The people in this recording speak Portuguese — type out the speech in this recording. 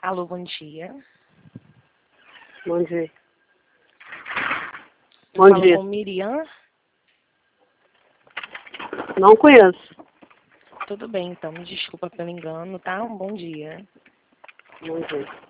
Alô, bom dia. Bom dia. Eu Bom falo dia. com Miriam. Não conheço. Tudo bem, então. Me desculpa pelo engano, tá? Um bom dia. Bom dia.